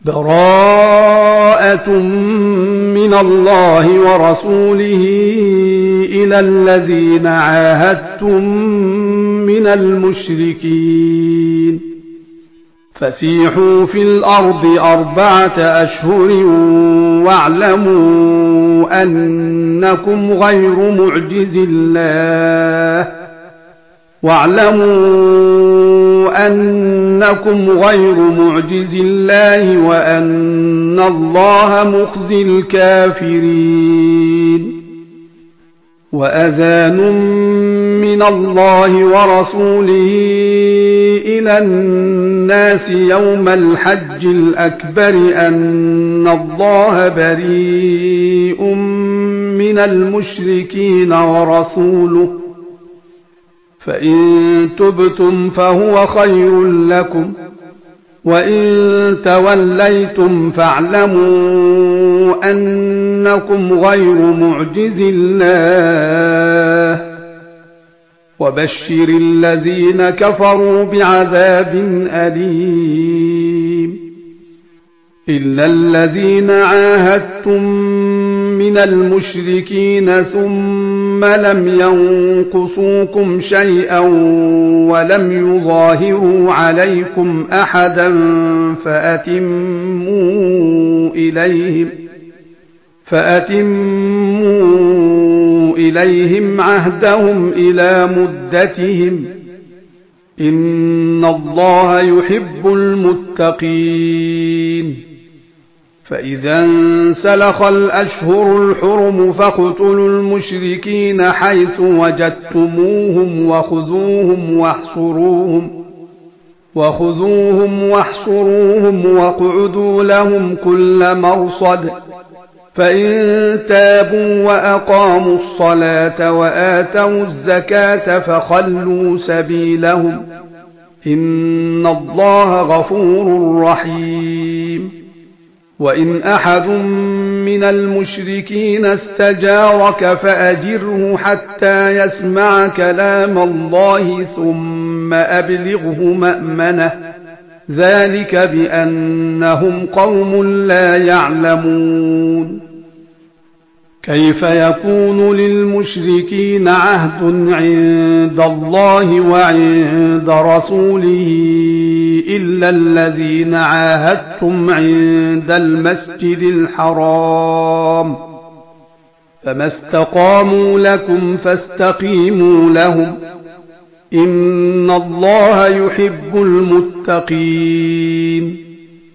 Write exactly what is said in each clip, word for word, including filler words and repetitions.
براءة من الله ورسوله إلى الذين عاهدتم من المشركين فسيحوا في الأرض أربعة أشهر واعلموا أنكم غير معجز الله واعلموا أنكم غير معجز الله وأن الله مخزي الكافرين وأذان من الله ورسوله إلى الناس يوم الحج الأكبر أن الله بريء من المشركين ورسوله فإن تبتم فهو خير لكم وإن توليتم فاعلموا أنكم غير معجز الله وبشر الذين كفروا بعذاب أليم إلا الذين عاهدتم من المشركين ثم لم ينقصوكم شيئا ولم يظاهروا عليكم أحدا فأتموا إليهم فأتموا إليهم عهدهم إلى مدتهم إن الله يحب المتقين فإذا انسلخ الأشهر الحرم فاقتلوا المشركين حيث وجدتموهم وخذوهم واحصروهم وخذوهم واحصروهم واقعدوا لهم كل مرصد فإن تابوا وأقاموا الصلاة وآتوا الزكاة فخلوا سبيلهم إن الله غفور رحيم وإن أحد من المشركين استجارك فأجره حتى يسمع كلام الله ثم أبلغه مأمنه ذلك بأنهم قوم لا يعلمون كيف يكون للمشركين عهد عند الله وعند رسوله إلا الذين عاهدتم عند المسجد الحرام فما استقاموا لكم فاستقيموا لهم إن الله يحب المتقين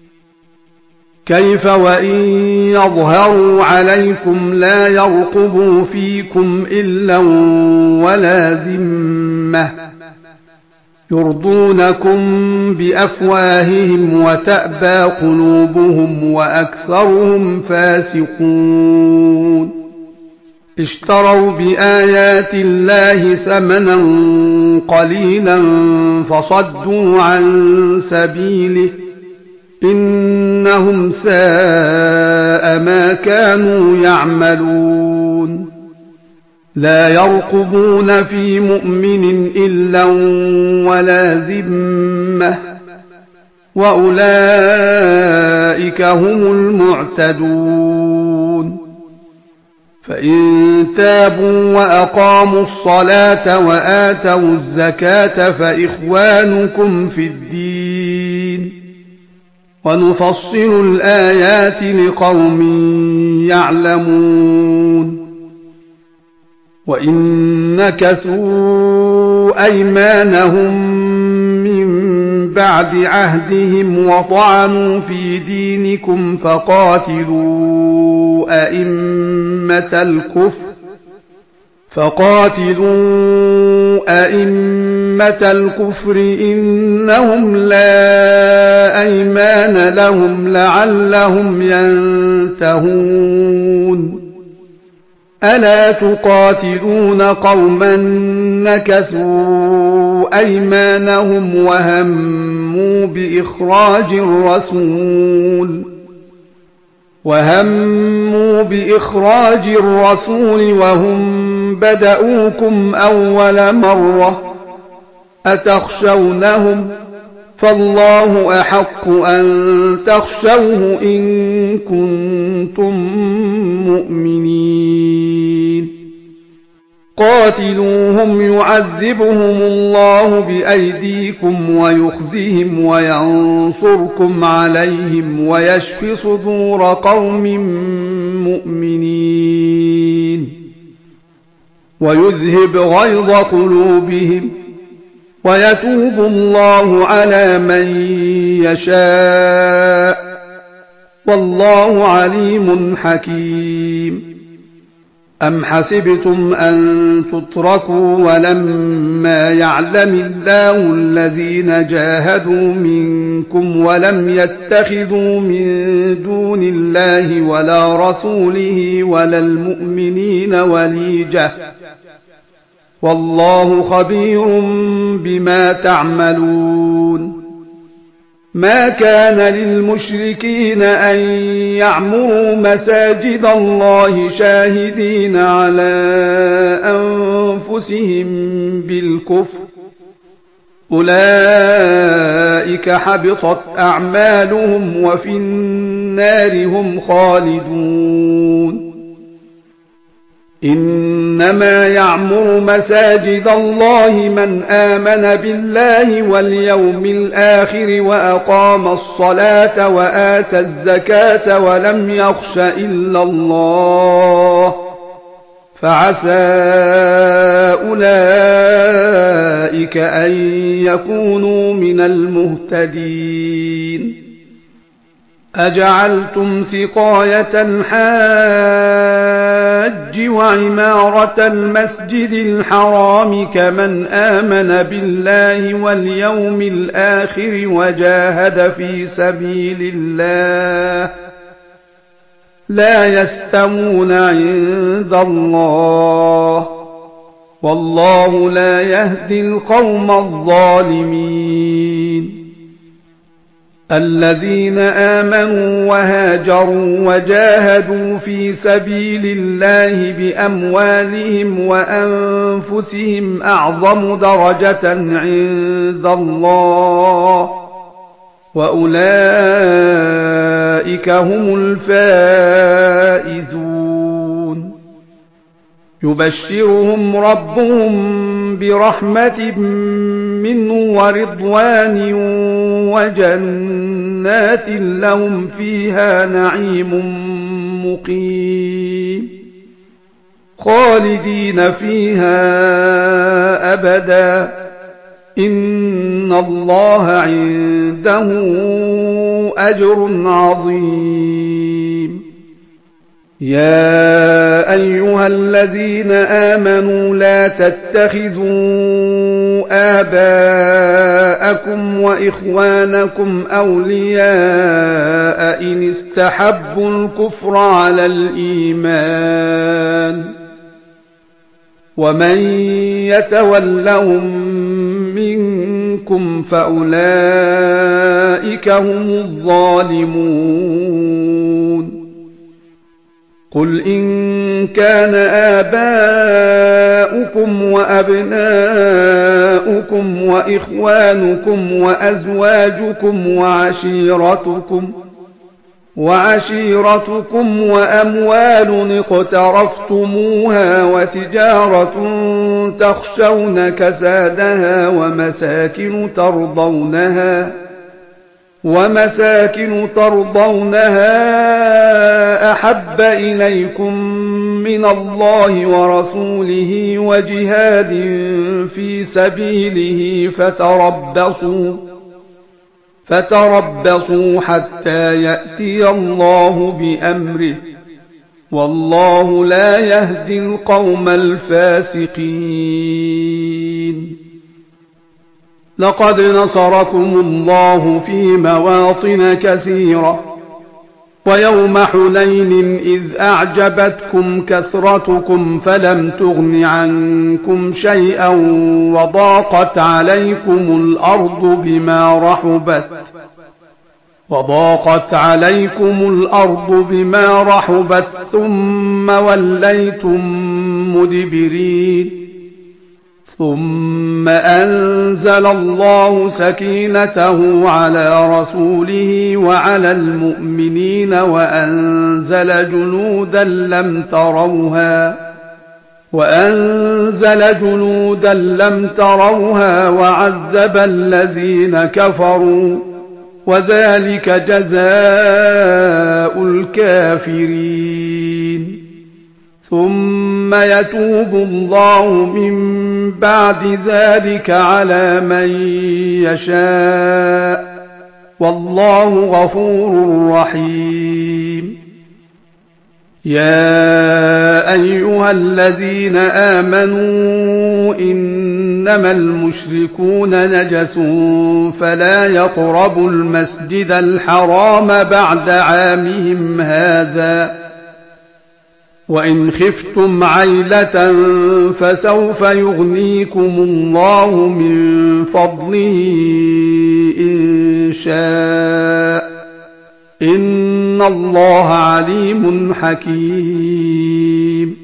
كيف وإن يظهروا عليكم لا يرقبوا فيكم إلا ولا ذمة يرضونكم بأفواههم وتأبى قلوبهم وأكثرهم فاسقون اشتروا بآيات الله ثمنا قليلا فصدوا عن سبيله إنهم ساء ما كانوا يعملون لا يرقبون في مؤمن إلا ولا ذمة وأولئك هم المعتدون فإن تابوا وأقاموا الصلاة وآتوا الزكاة فإخوانكم في الدين ونفصل الآيات لقوم يعلمون وإن نكثوا أيمانهم من بعد عهدهم وطعنوا في دينكم فقاتلوا أئمة الكفر فقاتلوا أئمة الكفر إنهم لا أيمان لهم لعلهم ينتهون ألا تقاتلون قوما نكثوا أيمانهم وهموا بإخراج الرسول وهموا بإخراج الرسول وهم بدؤوكم أول مرة أتخشونهم فالله أحق أن تخشوه إن كنتم مؤمنين قاتلوهم يعذبهم الله بأيديكم ويخزهم وينصركم عليهم ويشف صدور قوم مؤمنين ويذهب غيظ قلوبهم ويتوب الله على من يشاء والله عليم حكيم أم حسبتم أن تتركوا ولما يعلم الله الذين جاهدوا منكم ولم يتخذوا من دون الله ولا رسوله ولا المؤمنين وليجة والله خبير بما تعملون ما كان للمشركين أن يعمروا مساجد الله شاهدين على أنفسهم بالكفر أولئك حبطت أعمالهم وفي النار هم خالدون إنما يعمر مساجد الله من آمن بالله واليوم الآخر وأقام الصلاة وآتى الزكاة ولم يخش إلا الله فعسى أولئك أن يكونوا من المهتدين أجعلتم سقاية الحاج وعمارة المسجد الحرام كمن آمن بالله واليوم الآخر وجاهد في سبيل الله لا يستوون عند الله والله لا يهدي القوم الظالمين الذين آمنوا وهاجروا وجاهدوا في سبيل الله بأموالهم وأنفسهم أعظم درجة عند الله وأولئك هم الفائزون يبشرهم ربهم برحمة منه ورضوان وجنات لهم فيها نعيم مقيم خالدين فيها أبدا إن الله عنده أجر عظيم يا أيها الذين آمنوا لا تتخذوا آباءكم وإخوانكم أولياء إن استحبوا الكفر على الإيمان ومن يتولهم منكم فأولئك هم الظالمون قل إن كان آباؤكم وأبناؤكم وإخوانكم وأزواجكم وعشيرتكم وعشيرتكم وأموال اقترفتموها وتجارة تخشون كسادها ومساكن ترضونها ومساكن ترضونها أحب إليكم من الله ورسوله وجهاد في سبيله فتربصوا فتربصوا حتى يأتي الله بأمره والله لا يهدي القوم الفاسقين لقد نصركم الله في مواطن كثيرة ويوم حنين إذ أعجبتكم كثرتكم فلم تغن عنكم شيئا وضاقت عليكم الأرض بما رحبت وضاقت عليكم الأرض بما رحبت ثم وليتم مدبرين ثم أنزل الله سكينته على رسوله وعلى المؤمنين وأنزل جنودا لم تروها وأنزل جنودا لم تروها وعذب الذين كفروا وذلك جزاء الكافرين ثم يتوب الله من بعد ذلك على من يشاء والله غفور رحيم يا أيها الذين آمنوا إنما المشركون نجس فلا يقربوا المسجد الحرام بعد عامهم هذا وإن خفتم عيلة فسوف يغنيكم الله من فضله إن شاء إن الله عليم حكيم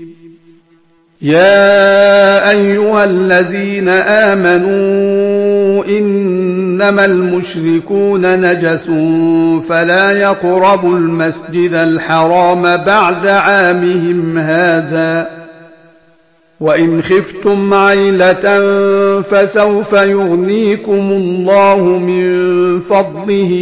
يا أيها الذين آمنوا إنما المشركون نجس فلا يقربوا المسجد الحرام بعد عامهم هذا وإن خفتم عيلة فسوف يغنيكم الله من فضله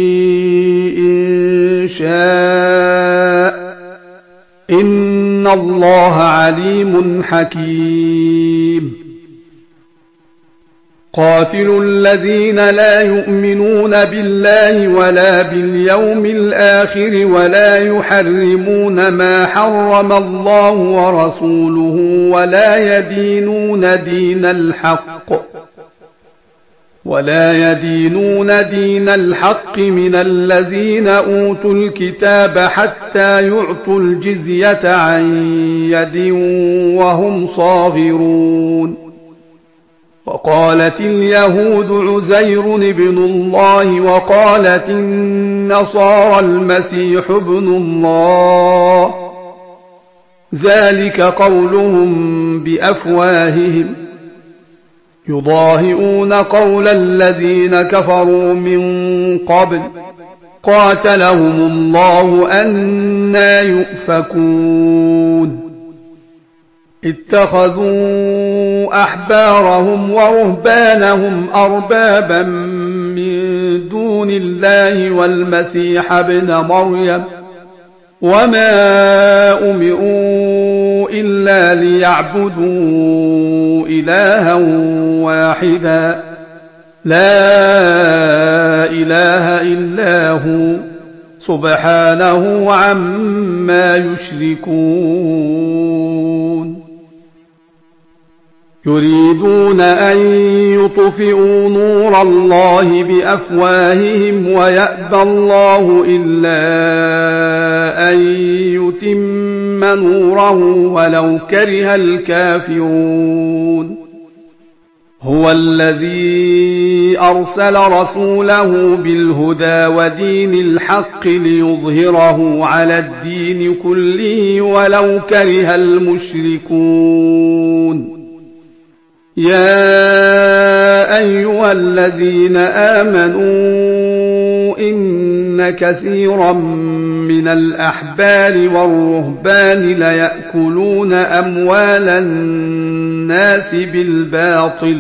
إن شاء إن الله عليم حكيم قاتلوا الذين لا يؤمنون بالله ولا باليوم الآخر ولا يحرمون ما حرم الله ورسوله ولا يدينون دين الحق ولا يدينون دين الحق من الذين أوتوا الكتاب حتى يعطوا الجزية عن يد وهم صاغرون وقالت اليهود عزير ابن الله وقالت النصارى المسيح ابن الله ذلك قولهم بأفواههم يضاهئون قول الذين كفروا من قبل قاتلهم الله أنى يؤفكون اتخذوا أحبارهم ورهبانهم أربابا من دون الله والمسيح ابن مريم وما أمروا إلا ليعبدوا إلها واحدا لا إله إلا هو سبحانه عما يشركون يريدون أن يطفئوا نور الله بأفواههم ويأبى الله إلا أن يتم نوره ولو كره الكافرون هو الذي أرسل رسوله بالهدى ودين الحق ليظهره على الدين كله ولو كره المشركون يا أيها الذين آمنوا إن كثيرا من الأحبار والرهبان ليأكلون أموال الناس بالباطل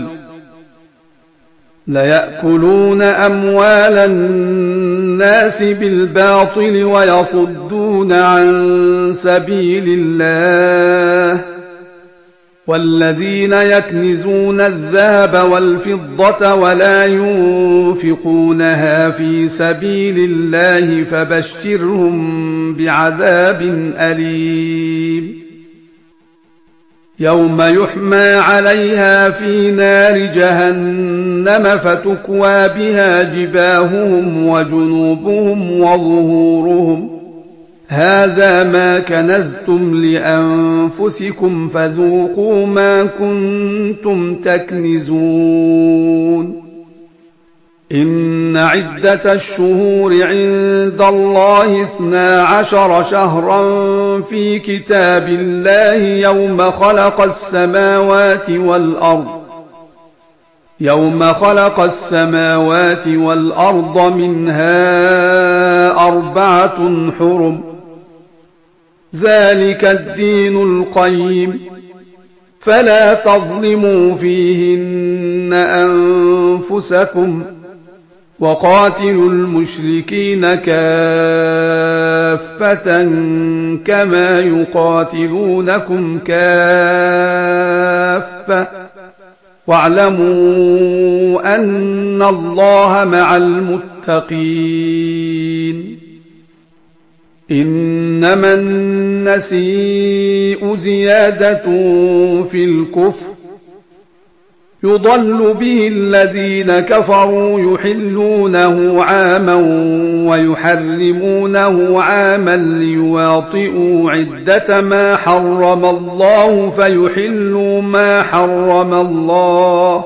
ليأكلون أموال الناس بالباطل ويصدون عن سبيل الله والذين يكنزون الذهب والفضة ولا ينفقونها في سبيل الله فبشرهم بعذاب أليم يوم يحمى عليها في نار جهنم فتكوى بها جباههم وجنوبهم وظهورهم هذا ما كنزتم لأنفسكم فذوقوا ما كنتم تكنزون إن عدة الشهور عند الله اثنا عشر شهرا في كتاب الله يوم خلق السماوات والأرض يوم خلق السماوات والأرض منها أربعة حرم ذلك الدين القيم فلا تظلموا فيهن أنفسكم وقاتلوا المشركين كافة كما يقاتلونكم كافة واعلموا أن الله مع المتقين إنما النسيء زيادة في الكفر يضل به الذين كفروا يحلونه عاما ويحرمونه عاما ليواطئوا عدة ما حرم الله فيحلوا ما حرم الله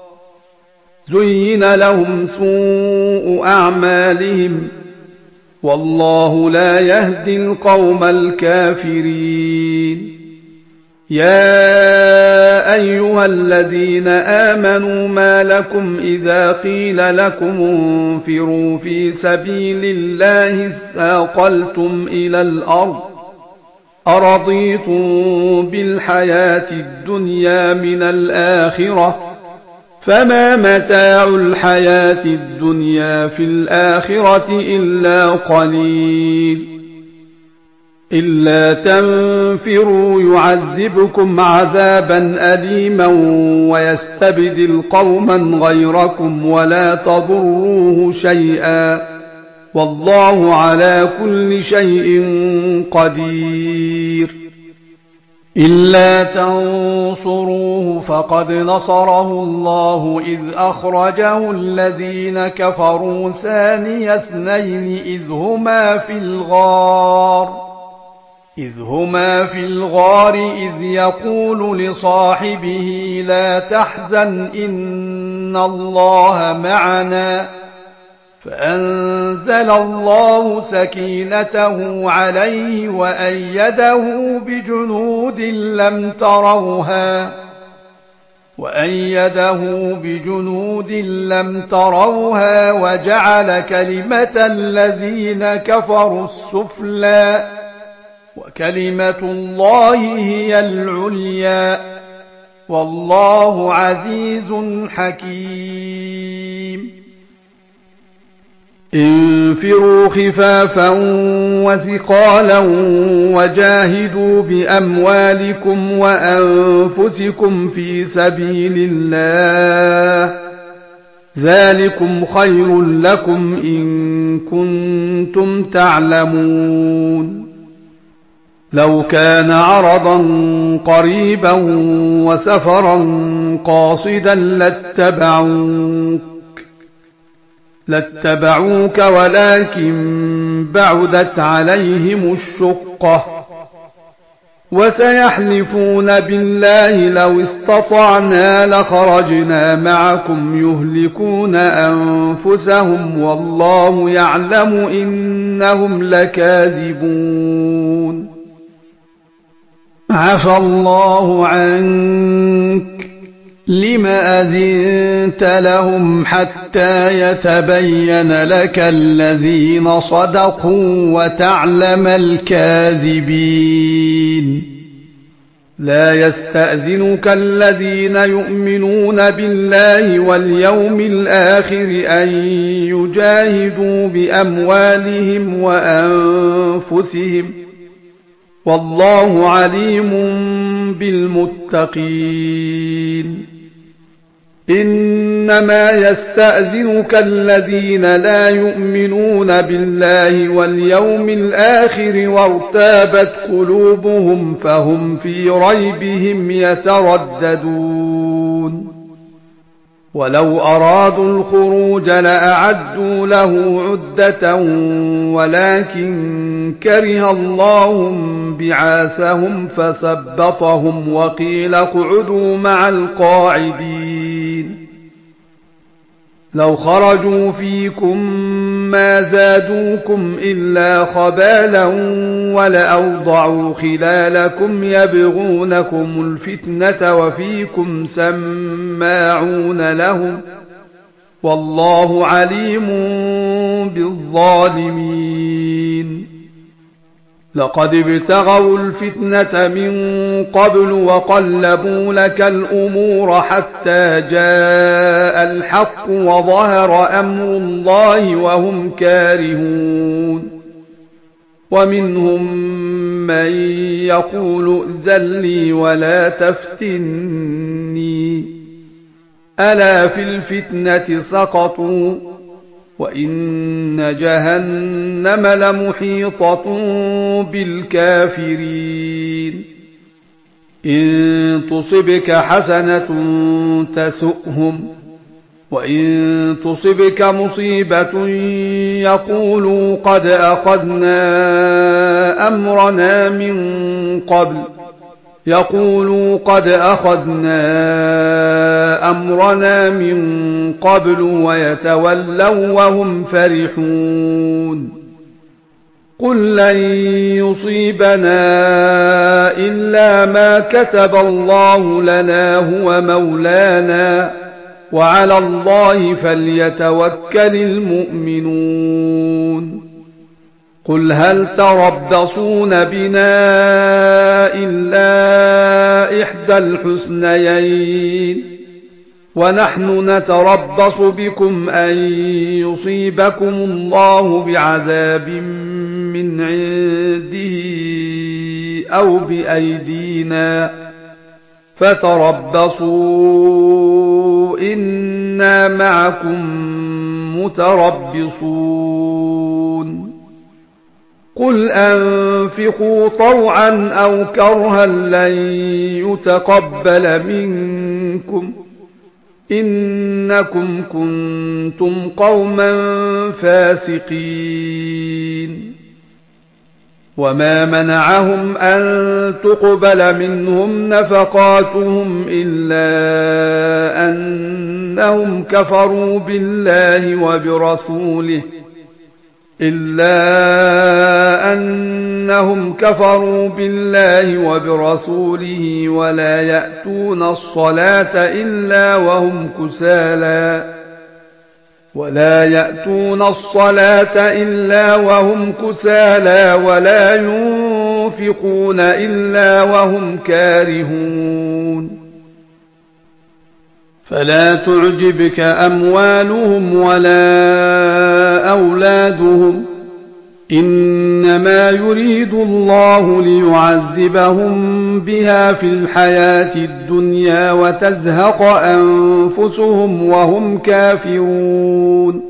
زين لهم سوء أعمالهم والله لا يهدي القوم الكافرين يا أيها الذين آمنوا ما لكم إذا قيل لكم انفروا في سبيل الله اثاقلتم إلى الأرض أرضيتم بالحياة الدنيا من الآخرة فما متاع الحياة الدنيا في الآخرة إلا قليل إلا تنفروا يعذبكم عذابا أليما ويستبدل قوما غيركم ولا تضروه شيئا والله على كل شيء قدير إلا تنصروه فقد نصره الله إذ أخرجه الذين كفروا ثاني اثنين إذ هما في الغار إذ هما في الغار إذ يقول لصاحبه لا تحزن إن الله معنا فأنزل الله سكينته عليه وأيده بجنود لم تروها وأيده بجنود لم تروها وجعل كلمة الذين كفروا السفلى وكلمة الله هي العليا والله عزيز حكيم انفروا خفافا وثقالا وجاهدوا بأموالكم وأنفسكم في سبيل الله ذلكم خير لكم إن كنتم تعلمون لو كان عرضا قريبا وسفرا قاصدا لاتبعوك لاتبعوك ولكن بعدت عليهم الشقة وسيحلفون بالله لو استطعنا لخرجنا معكم يهلكون أنفسهم والله يعلم إنهم لكاذبون عفى الله عنك لم أذنت لهم حتى يتبين لك الذين صدقوا وتعلم الكاذبين لا يستأذنك الذين يؤمنون بالله واليوم الآخر أن يجاهدوا بأموالهم وأنفسهم والله عليم بالمتقين إنما يستأذنك الذين لا يؤمنون بالله واليوم الآخر وارتابت قلوبهم فهم في ريبهم يترددون ولو أرادوا الخروج لأعدوا له عدة ولكن كره الله بعاثهم فثبطهم وقيل اقعدوا مع القاعدين لو خرجوا فيكم ما زادوكم إلا خبالا ولأوضعوا خلالكم يبغونكم الفتنة وفيكم سماعون لهم والله عليم بالظالمين لقد ابتغوا الفتنة من قبل وقلبوا لك الأمور حتى جاء الحق وظهر أمر الله وهم كارهون ومنهم من يقول ائذن لي ولا تفتني ألا في الفتنة سقطوا وإن جهنم لمحيطة بالكافرين إن تصبك حسنة تسؤهم وإن تصبك مصيبة يقولوا قد أخذنا أمرنا من قبل يقولوا قد أخذنا أمرنا من قبل ويتولوا وهم فرحون قل لن يصيبنا إلا ما كتب الله لنا هو مولانا وعلى الله فليتوكل المؤمنون قل هل تربصون بنا إلا إحدى الحسنيين ونحن نتربص بكم أن يصيبكم الله بعذاب من عنده أو بأيدينا فتربصوا إنا معكم متربصون قل أنفقوا طوعا أو كرها لن يتقبل منكم إنكم كنتم قوما فاسقين وما منعهم أن تقبل منهم نفقاتهم إلا أنهم كفروا بالله وبرسوله إلا أنهم كفروا بالله وبرسوله ولا يأتون الصلاة إلا وهم كسالى ولا يأتون الصلاة إلا وهم كسالى ولا ينفقون إلا وهم كارهون فلا تعجبك أموالهم ولا أولادهم إنما يريد الله ليعذبهم بها في الحياة الدنيا وتزهق أنفسهم وهم كافرون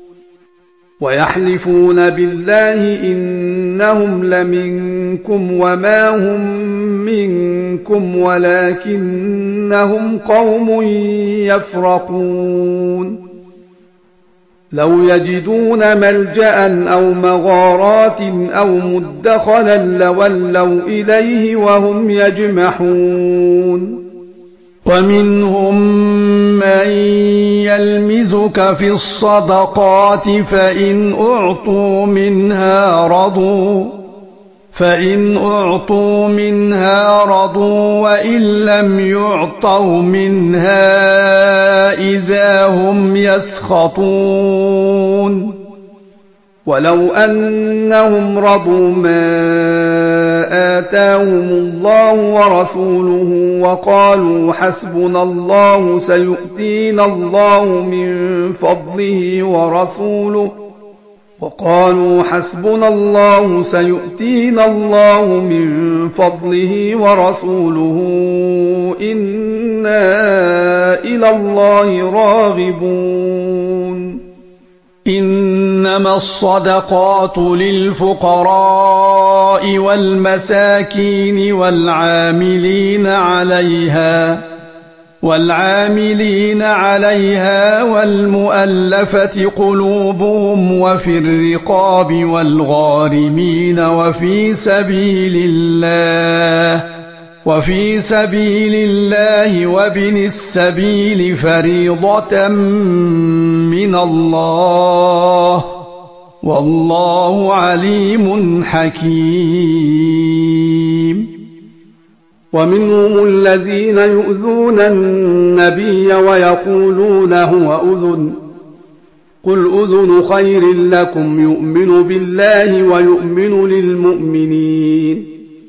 ويحلفون بالله إنهم لمنكم وما هم منكم ولكنهم قوم يفرقون لو يجدون ملجأ أو مغارات أو مدخلا لولوا إليه وهم يجمحون ومنهم من يلمزك في الصدقات فإن أعطوا منها رضوا فإن أعطوا منها رضوا وإن لم يعطوا منها إذا هم يسخطون ولو أنهم رضوا ما آتاهم الله ورسوله وقالوا حسبنا الله سيؤتينا الله من فضله ورسوله وقالوا حسبنا الله سيؤتينا الله من فضله ورسوله إنا إلى الله راغبون إنما الصدقات للفقراء والمساكين والعاملين عليها والعاملين عليها والمؤلفة قلوبهم وفي الرقاب والغارمين وفي سبيل الله وفي سبيل الله وابن السبيل فريضة من الله والله عليم حكيم. ومنهم الذين يؤذون النبي ويقولون هو أذن قل أذن خير لكم يؤمن بالله ويؤمن للمؤمنين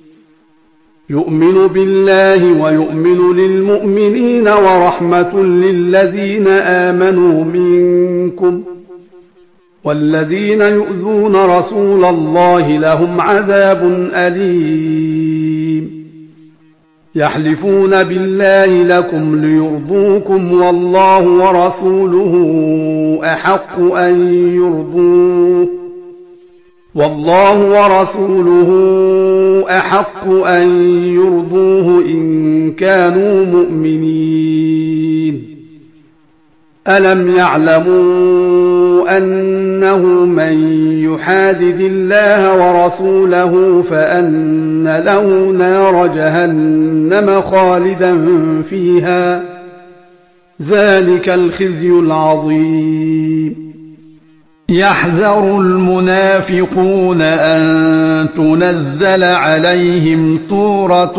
يؤمن بالله ويؤمن للمؤمنين ورحمة للذين آمنوا منكم والذين يؤذون رسول الله لهم عذاب أليم. يحلفون بالله لكم ليرضوكم والله ورسوله أحق أن يرضوه والله ورسوله أحق أن يرضوه إن كانوا مؤمنين. ألم يعلموا أنه من يحادد الله ورسوله فأن له نار جهنم خالدا فيها ذلك الخزي العظيم. يحذر المنافقون أن تنزل عليهم سورة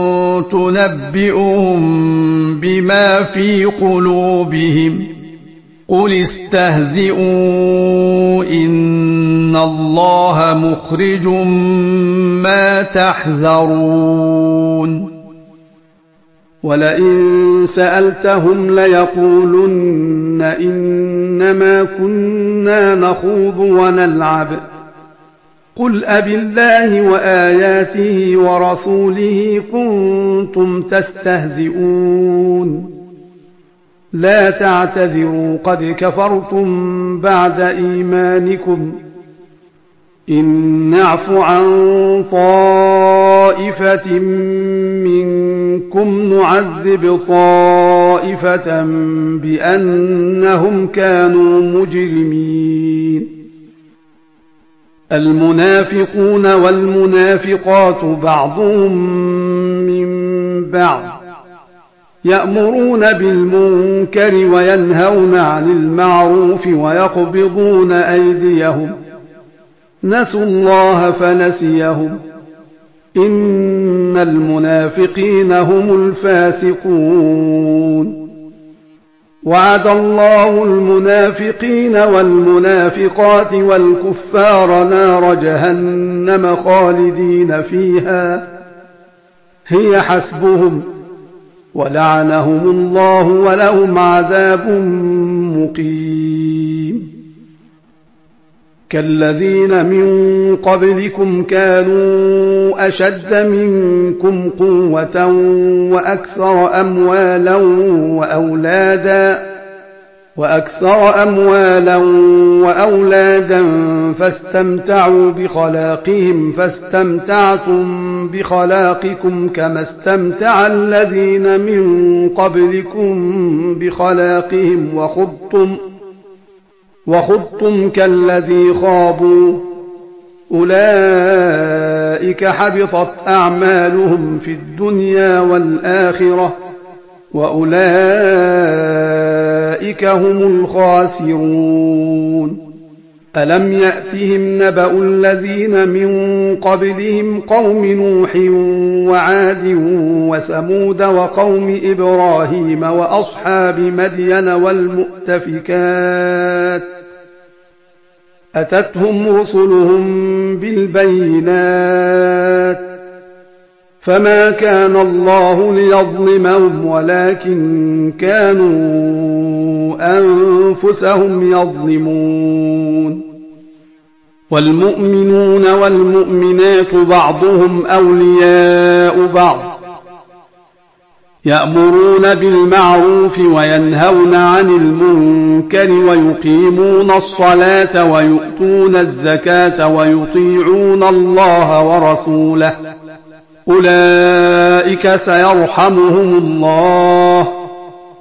تنبئهم بما في قلوبهم قل استهزئوا إن الله مخرج ما تحذرون. ولئن سألتهم ليقولن إنما كنا نخوض ونلعب قل أبالله وآياته ورسوله كنتم تستهزئون لا تعتذروا قد كفرتم بعد إيمانكم إن نعف عن طائفة منكم نعذب طائفة بأنهم كانوا مجرمين. المنافقون والمنافقات بعضهم من بعض يأمرون بالمنكر وينهون عن المعروف ويقبضون أيديهم نسوا الله فنسيهم إن المنافقين هم الفاسقون. وعد الله المنافقين والمنافقات والكفار نار جهنم خالدين فيها هي حسبهم ولعنهم الله ولهم عذاب مقيم. كالذين من قبلكم كانوا أشد منكم قوة وأكثر أموالا وأولادا وأكثر أموالا وأولادا فاستمتعوا بخلاقهم فاستمتعتم بخلاقكم كما استمتع الذين من قبلكم بخلاقهم وخضتم وخضتم كالذي خاضوا أولئك حبطت أعمالهم في الدنيا والآخرة وأولئك هم الخاسرون. ألم يأتهم نبأ الذين من قبلهم قوم نوح وعاد وثمود وقوم إبراهيم وأصحاب مدين والمؤتفكات أتتهم رسلهم بالبينات فما كان الله ليظلمهم ولكن كانوا أنفسهم يظلمون. والمؤمنون والمؤمنات بعضهم أولياء بعض يأمرون بالمعروف وينهون عن المنكر ويقيمون الصلاة ويؤتون الزكاة ويطيعون الله ورسوله أولئك سيرحمهم الله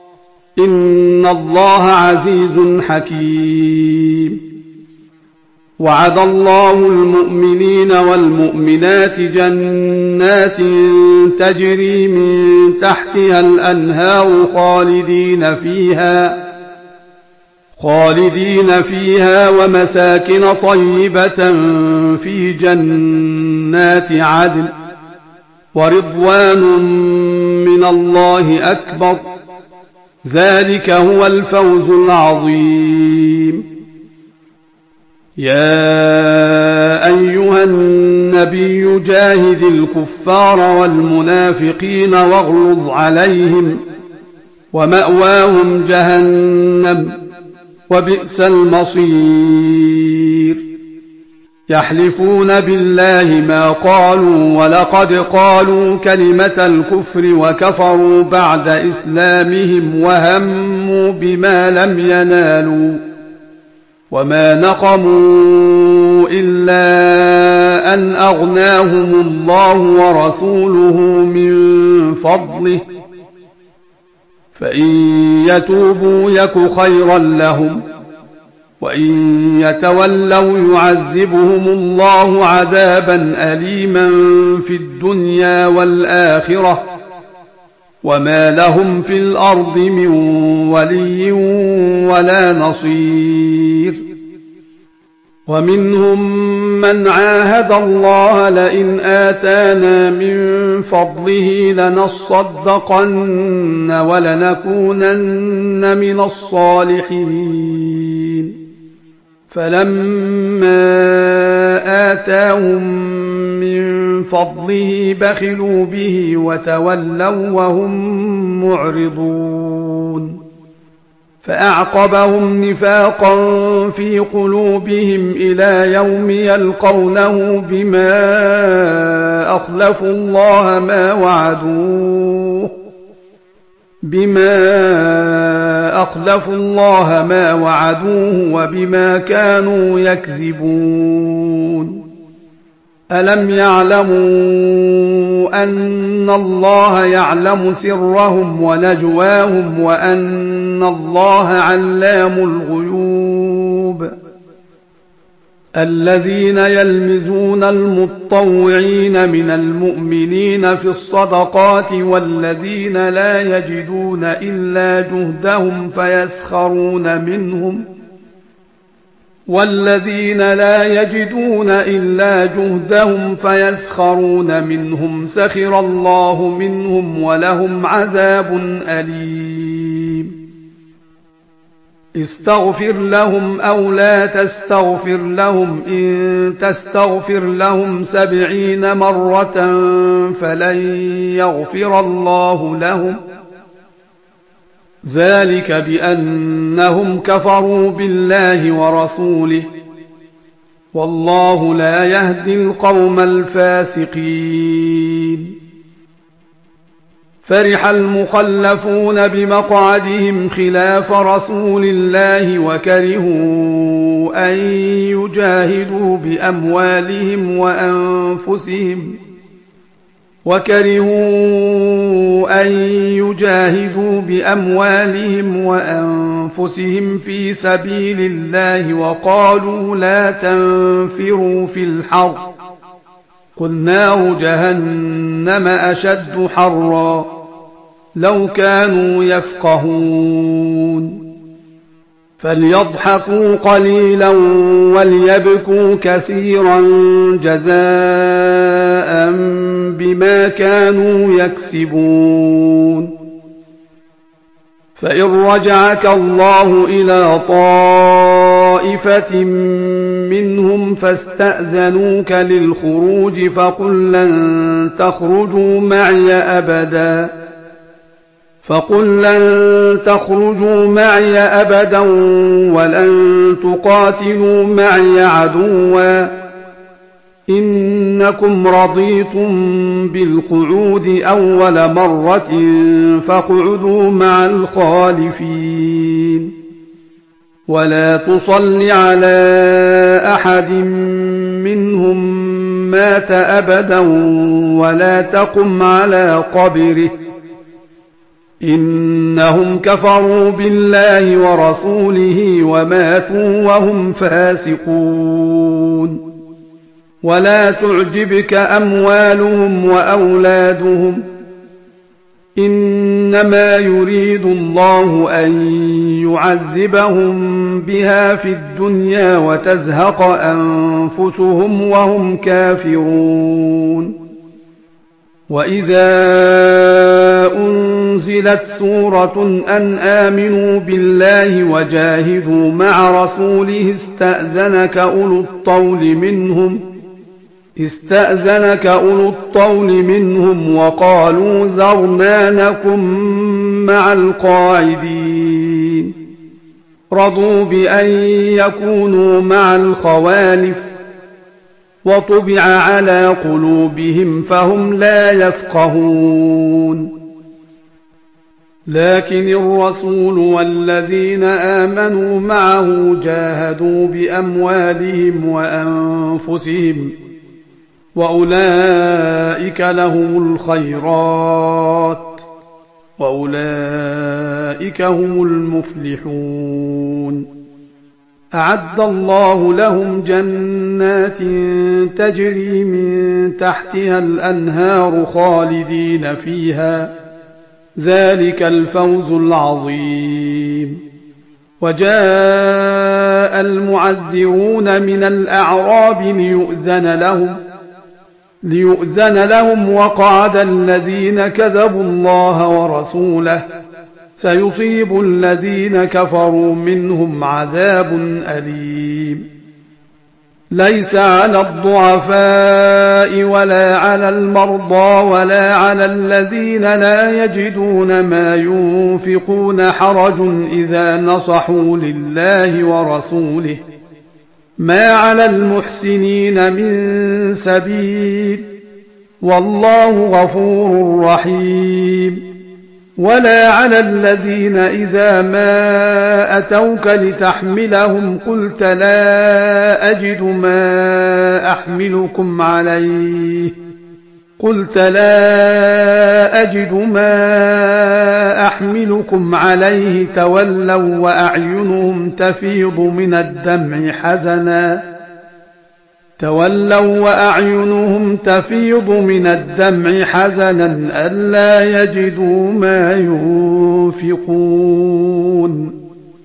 إن الله عزيز حكيم. وعد الله المؤمنين والمؤمنات جنات تجري من تحتها الأنهار خالدين فيها خالدين فيها ومساكن طيبة في جنات عدن ورضوان من الله أكبر ذلك هو الفوز العظيم. يا أيها النبي جاهد الكفار والمنافقين واغلظ عليهم ومأواهم جهنم وبئس المصير. يحلفون بالله ما قالوا ولقد قالوا كلمة الكفر وكفروا بعد إسلامهم وهموا بما لم ينالوا وما نقموا إلا أن أغناهم الله ورسوله من فضله فإن يتوبوا يك خيرا لهم وإن يتولوا يعذبهم الله عذابا أليما في الدنيا والآخرة وما لهم في الأرض من ولي ولا نصير. ومنهم من عاهد الله لئن آتانا من فضله لنصدقن ولنكونن من الصالحين فلما آتاهم من فضله بخلوا به وتولوا وهم معرضون فأعقبهم نفاقا في قلوبهم إلى يوم يلقونه بما أخلفوا الله ما وعدوه بما أخلفوا الله ما وعدوه وبما كانوا يكذبون. ألم يعلموا أن الله يعلم سرهم ونجواهم وأن الله علام الغيوب. الذين يلمزون المطوعين من المؤمنين في الصدقات والذين لا يجدون إلا جهدهم فيسخرون منهم والذين لا يجدون إلا جهدهم فيسخرون منهم سخر الله منهم ولهم عذاب أليم. استغفر لهم أو لا تستغفر لهم إن تستغفر لهم سبعين مرة فلن يغفر الله لهم ذلك بأنهم كفروا بالله ورسوله والله لا يهدي القوم الفاسقين. فرح المخلفون بمقعدهم خلاف رسول الله وكرهوا أن يجاهدوا بأموالهم وأنفسهم وكرهوا أن يجاهدوا بأموالهم وأنفسهم في سبيل الله وقالوا لا تنفروا في الحر قل نار جهنم أشد حرا لو كانوا يفقهون. فليضحكوا قليلا وليبكوا كثيرا جزاء بما كانوا يكسبون. فإن رجعك الله إلى طائفة منهم فاستأذنوك للخروج فقل لن تخرجوا معي أبدا فقل لن تخرجوا معي أبدا ولن تقاتلوا معي عدوا إنكم رضيتم بالقعود أول مرة فاقعدوا مع الخالفين ولا تصل على أحد منهم مات أبدا ولا تقم على قبره إنهم كفروا بالله ورسوله وماتوا وهم فاسقون ولا تعجبك أموالهم وأولادهم إنما يريد الله أن يعذبهم بها في الدنيا وتزهق أنفسهم وهم كافرون وإذا أنزلت سورة أن آمنوا بالله وجاهدوا مع رسوله استأذنك أولو الطول منهم استأذنك أولو الطول منهم وقالوا ذرنا نكن مع القاعدين رضوا بأن يكونوا مع الخوالف وطبع على قلوبهم فهم لا يفقهون لكن الرسول والذين آمنوا معه جاهدوا بأموالهم وأنفسهم وأولئك لهم الخيرات وأولئك هم المفلحون أعد الله لهم جنات تجري من تحتها الأنهار خالدين فيها ذلك الفوز العظيم وجاء المعذرون من الأعراب ليؤذن لهم ليؤذن لهم وقعد الذين كذبوا الله ورسوله سيصيب الذين كفروا منهم عذاب أليم ليس على الضعفاء ولا على المرضى ولا على الذين لا يجدون ما ينفقون حرج إذا نصحوا لله ورسوله ما على المحسنين من سبيل والله غفور رحيم ولا على الذين إذا ما أتوك لتحملهم قلت لا أجد ما أحملكم عليه قلت لا أجد ما أحملكم عليه تولوا وأعينهم تفيض من الدمع حزنا تولوا وأعينهم تفيض من الدمع حزنا ألا يجدوا ما ينفقون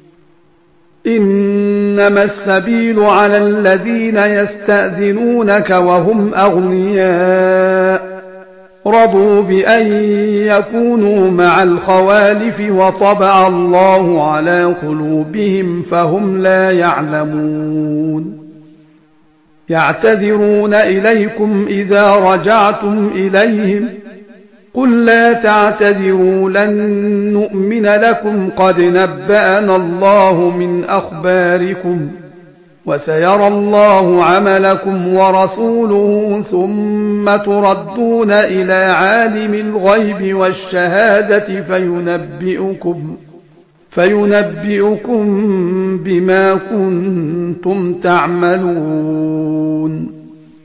إنما السبيل على الذين يستأذنونك وهم أغنياء رضوا بأن يكونوا مع الخوالف وطبع الله على قلوبهم فهم لا يعلمون يعتذرون إليكم إذا رجعتم إليهم قل لا تعتذروا لن نؤمن لكم قد نبأنا الله من أخباركم وسيرى الله عملكم ورسوله ثم تردون إلى عالم الغيب والشهادة فينبئكم فينبئكم بما كنتم تعملون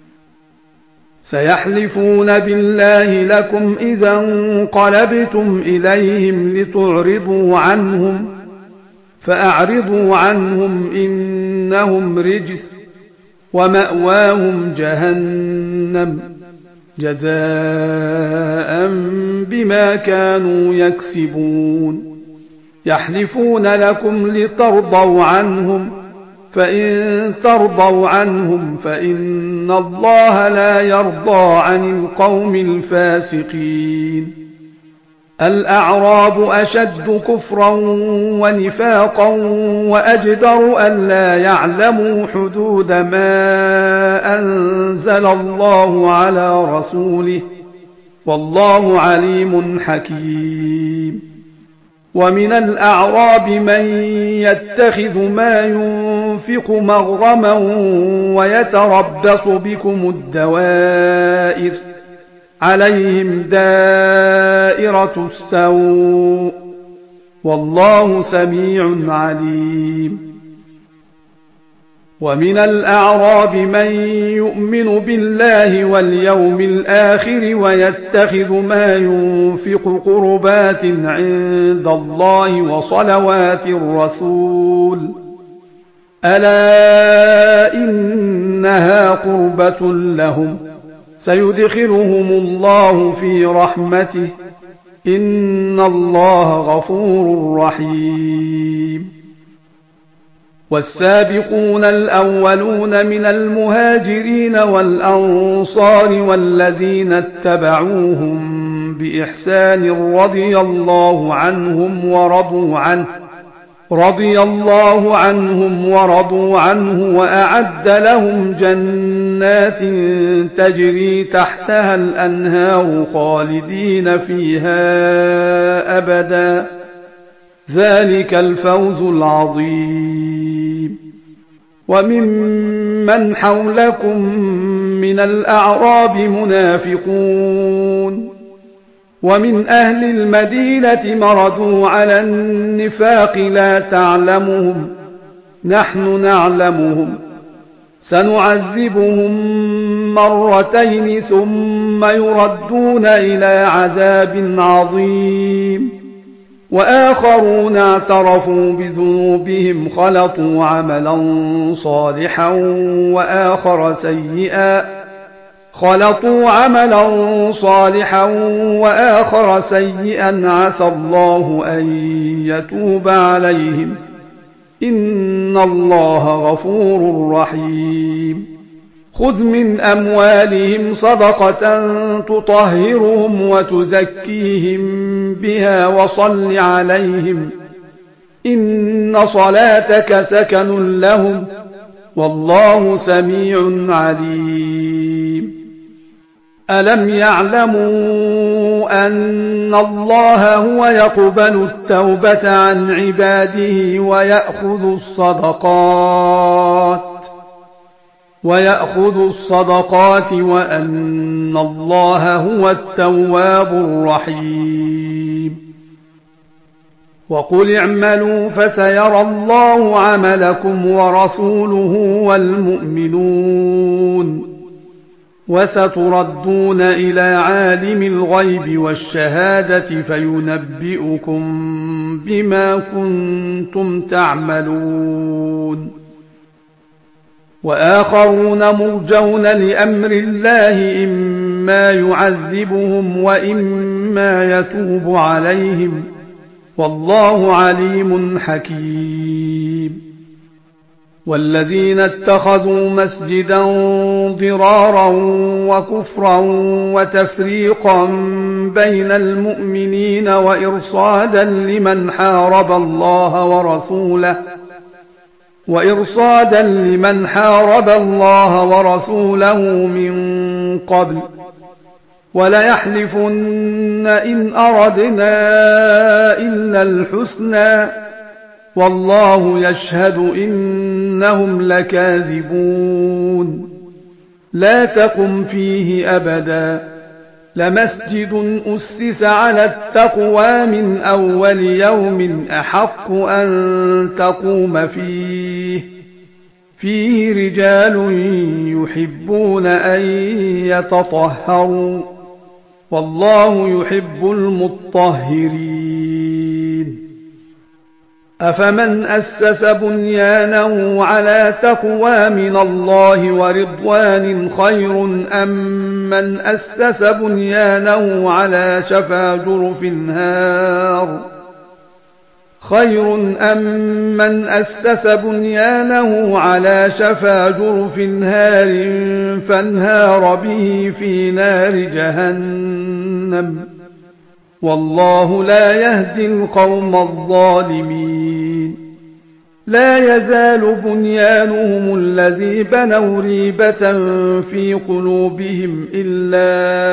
سيحلفون بالله لكم إذا انقلبتم إليهم لتعرضوا عنهم فأعرضوا عنهم إنهم رجس ومأواهم جهنم جزاء بما كانوا يكسبون يحلفون لكم لترضوا عنهم فإن ترضوا عنهم فإن الله لا يرضى عن القوم الفاسقين الأعراب أشد كفرا ونفاقا وأجدر ألا يعلموا حدود ما أنزل الله على رسوله والله عليم حكيم ومن الأعراب من يتخذ ما ينفق مغرما ويتربص بكم الدوائر عليهم دائرة السوء والله سميع عليم ومن الأعراب من يؤمن بالله واليوم الآخر ويتخذ ما ينفق قربات عند الله وصلوات الرسول ألا إنها قربة لهم سيدخلهم الله في رحمته إن الله غفور رحيم والسابقون الأولون من المهاجرين والأنصار والذين اتبعوهم بإحسان رضي الله عنهم ورضوا عنه رضي الله عنهم ورضوا عنه وأعد لهم جنات تجري تحتها الأنهار خالدين فيها أبدا ذلك الفوز العظيم وممن حولكم من الأعراب منافقون ومن أهل المدينة مردوا على النفاق لا تعلمهم نحن نعلمهم سنعذبهم مرتين ثم يردون إلى عذاب عظيم وآخرون اعترفوا بذنوبهم خلطوا عملا صالحا وآخر سيئا خلطوا عملا صالحا وآخر سيئا عسى الله أن يتوب عليهم إن الله غفور رحيم خذ من أموالهم صدقة تطهرهم وتزكيهم بها وصل عليهم إن صلاتك سكن لهم والله سميع عليم ألم يعلموا أن الله هو يقبل التوبة عن عباده ويأخذ الصدقات ويأخذ الصدقات وأن الله هو التواب الرحيم وقل اعملوا فسيرى الله عملكم ورسوله والمؤمنون وستردون إلى عالم الغيب والشهادة فينبئكم بما كنتم تعملون وآخرون مرجون لأمر الله إما يعذبهم وإما يتوب عليهم والله عليم حكيم والذين اتخذوا مسجدا ضرارا وكفرا وتفريقا بين المؤمنين وإرصادا لمن حارب الله ورسوله وإرصادا لمن حارب الله ورسوله من قبل وليحلفن إن أردنا إلا الحسنى والله يشهد إنهم لكاذبون لا تقم فيه أبدا لمسجد أسس على التقوى من أول يوم أحق أن تقوم فيه فيه رجال يحبون أن يتطهروا والله يحب المطهرين أفمن أسس بنيانه على تقوى من الله ورضوان خير أم من أسس بنيانه على شفا جرف هار خير أم من أسس بنيانه على شفا جرف هار فانهار به في نار جهنم والله لا يهدي القوم الظالمين لا يزال بنيانهم الذي بنوا ريبة في قلوبهم إلا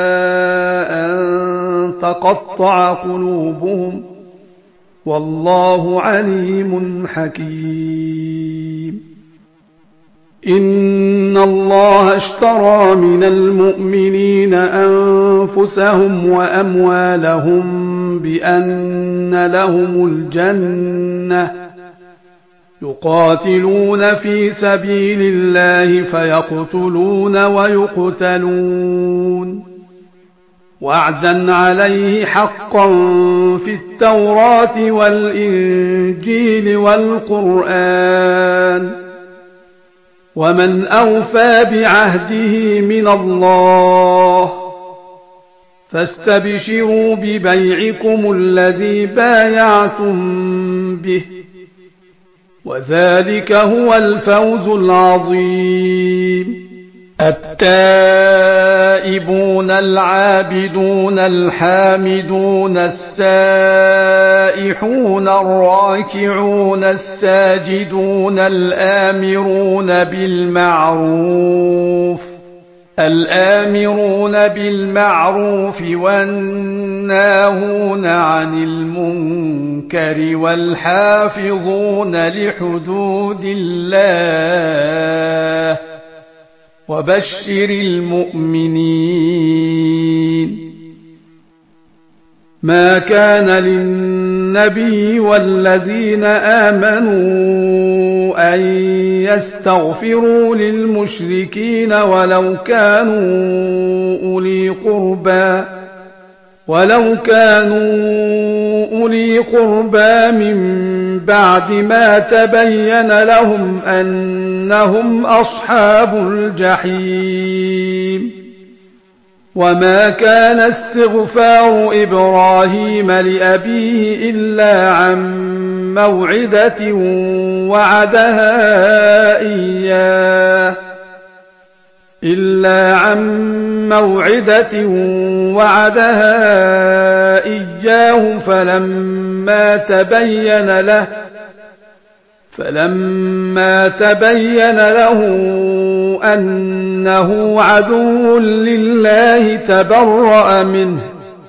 أن تقطع قلوبهم والله عليم حكيم إن الله اشترى من المؤمنين أنفسهم وأموالهم بأن لهم الجنة يقاتلون في سبيل الله فيقتلون ويقتلون وعدا عليه حقا في التوراة والإنجيل والقرآن ومن أوفى بعهده من الله فاستبشروا ببيعكم الذي بايعتم به وذلك هو الفوز العظيم. التائبون العابدون الحامدون السائحون الراكعون الساجدون الآمرون بالمعروف الآمرون بالمعروف والناهون عن المنكر والحافظون لحدود الله وبشر المؤمنين. ما كان للنبي والذين آمنوا أن يستغفروا للمشركين ولو كانوا أولي قربى ولو كانوا أولي قربى من بعد ما تبين لهم أنهم أصحاب الجحيم. وما كان استغفار إبراهيم لأبيه إلا عن موعدة وعدها إياه إلا عن موعدة وعدها إياه فلما تبين له فلما تبين له أنه عدو لله تبرأ منه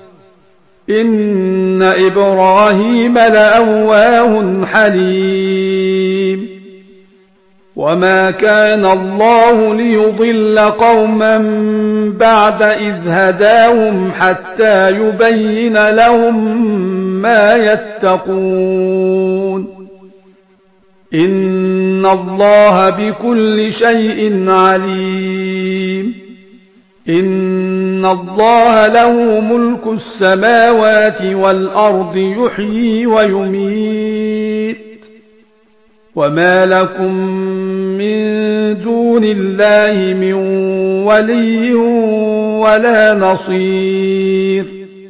إن إبراهيم لأواه حليم. وما كان الله ليضل قوما بعد إذ هداهم حتى يبين لهم ما يتقون إن الله بكل شيء عليم. إن الله له ملك السماوات والأرض يحيي ويميت وما لكم من دون الله من ولي ولا نصير.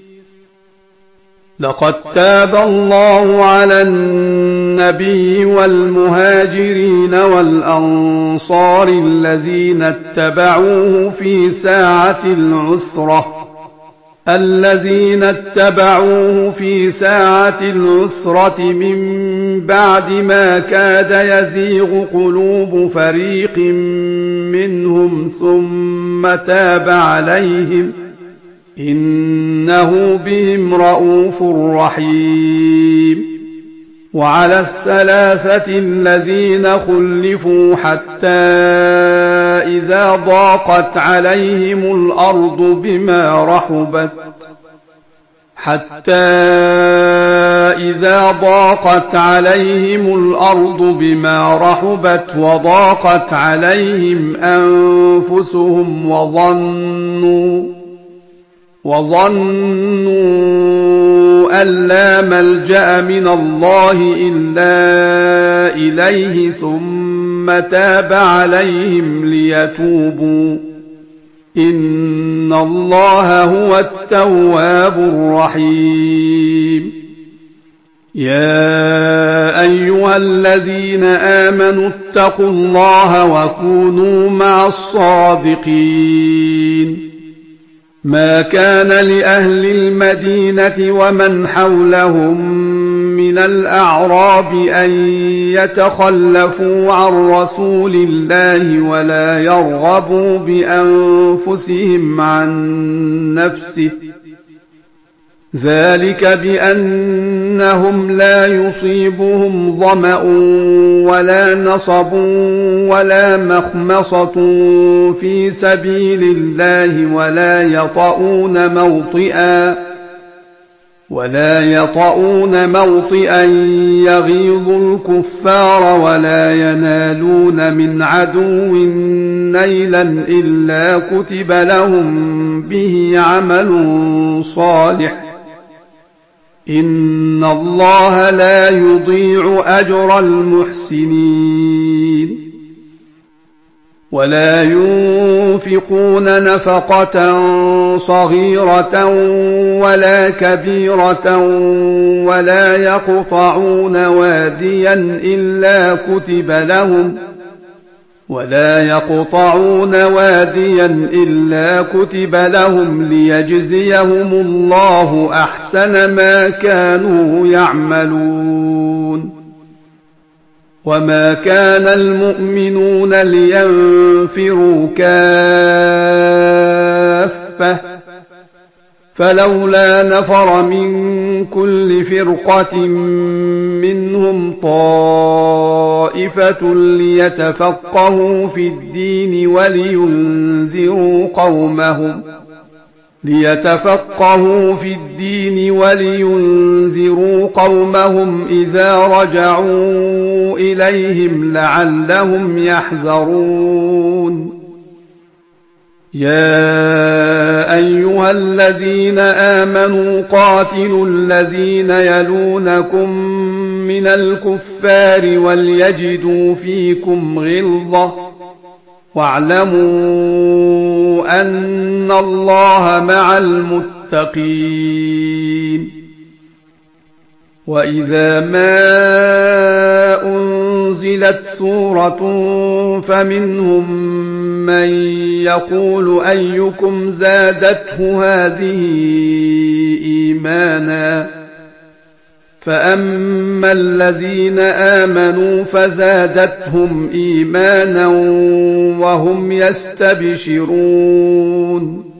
لقد تاب الله على النبي والمهاجرين والأنصار الذين اتبعوه في ساعة العسرة الذين اتبعوه في ساعة العسرة من بعد ما كاد يزيغ قلوب فريق منهم ثم تاب عليهم إنه بهم رءوف رحيم. وعلى الثلاثة الذين خلفوا حتى إذا ضاقت عليهم الأرض بما رحبت حتى إذا ضاقت عليهم الأرض بما رحبت وضاقت عليهم أنفسهم وظنوا وظنوا أن لا ملجأ من الله إلا إليه ثم تاب عليهم ليتوبوا إن الله هو التواب الرحيم. يا أيها الذين آمنوا اتقوا الله وكونوا مع الصادقين. ما كان لأهل المدينة ومن حولهم من الأعراب أن يتخلفوا عن رسول الله ولا يرغبوا بأنفسهم عن نفسه ذلك بأنهم لا يصيبهم ظمأ ولا نصب ولا مخمصة في سبيل الله ولا يطؤون موطئا ولا يطؤون موطئا يغيظ الكفار ولا ينالون من عدو نيلا إلا كتب لهم به عمل صالح إن الله لا يضيع أجر المحسنين ولا ينفقون نفقة صغيرة ولا كبيرة ولا يقطعون واديا إلا كتب لهم ولا يقطعون واديا إلا كتب لهم ليجزيهم الله أحسن ما كانوا يعملون وما كان المؤمنون لينفروا كافة فلولا نفر من كل فرقة منهم طائفة ليتفقهوا في الدين ولينذروا قومهم ليتفقهوا في الدين ولينذروا قومهم إذا رجعوا إليهم لعلهم يحذرون يا أيها الذين آمنوا قاتلوا الذين يلونكم من الكفار وليجدوا فيكم غلظة واعلموا أن الله مع المتقين وإذا ما أنزلت سورة فمنهم من يقول أيكم زادته هذه إيمانا فأما الذين آمنوا فزادتهم إيمانا وهم يستبشرون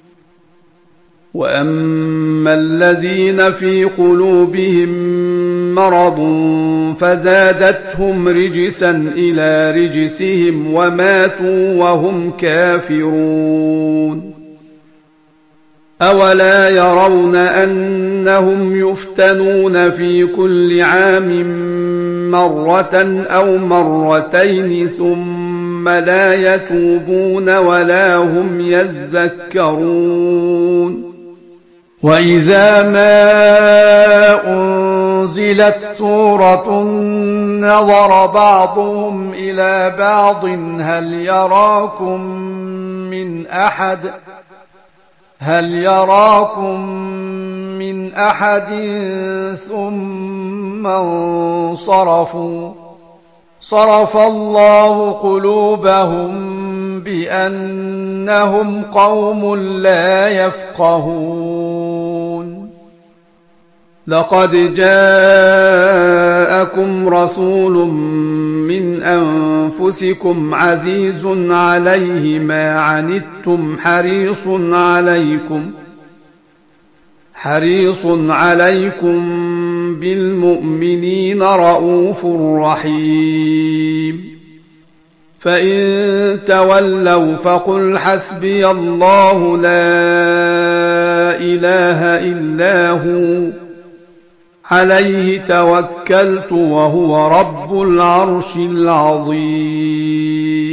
وأما الذين في قلوبهم مرض فزادتهم رجسا إلى رجسهم وماتوا وهم كافرون أولا يرون أنهم يفتنون في كل عام مرة أو مرتين ثم لا يتوبون ولا هم يذكرون وإذا ما أنزلت سورة نظر بعضهم إلى بعض هل يراكم من أحد هل يراكم من أحد ثم انصرفوا صرف الله قلوبهم بأنهم قوم لا يفقهون لقد جاءكم رسول من أنفسكم عزيز عليه ما عنتم حريص عليكم حريص عليكم بالمؤمنين رؤوف رحيم فإن تولوا فقل حسبي الله لا إله إلا هو عليه توكلت وهو رب العرش العظيم